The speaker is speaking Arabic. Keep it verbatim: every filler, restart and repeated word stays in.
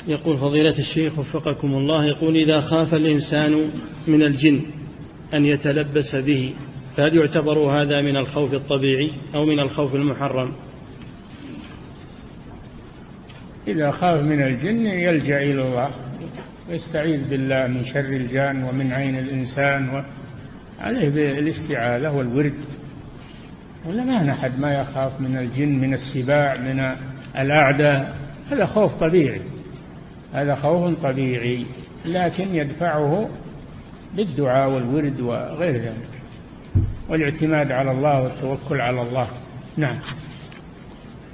يقول فضيلة الشيخ وفقكم الله، يقول إذا خاف الإنسان من الجن أن يتلبس به فهل يعتبر هذا من الخوف الطبيعي أو من الخوف المحرم؟ إذا خاف من الجن يلجأ إلى الله ويستعيذ بالله من شر الجان ومن عين الإنسان، وعليه بالاستعاذة والورد. ولا ما نحد ما يخاف من الجن، من السباع، من الأعداء، هذا خوف طبيعي، هذا خوف طبيعي، لكن يدفعه بالدعاء والورد وغير ذلك، والاعتماد على الله والتوكل على الله. نعم.